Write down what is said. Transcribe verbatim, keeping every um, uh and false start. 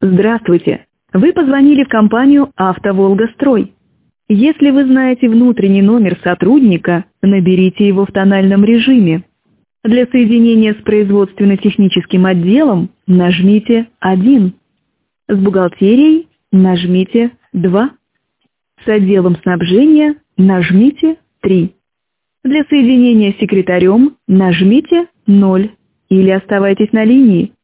Здравствуйте. Вы позвонили в компанию «АвтоВолгастрой». Если вы знаете внутренний номер сотрудника, наберите его в тональном режиме. Для соединения с производственно-техническим отделом нажмите один. С бухгалтерией нажмите два. С отделом снабжения нажмите три. Для соединения с секретарем нажмите ноль или оставайтесь на линии.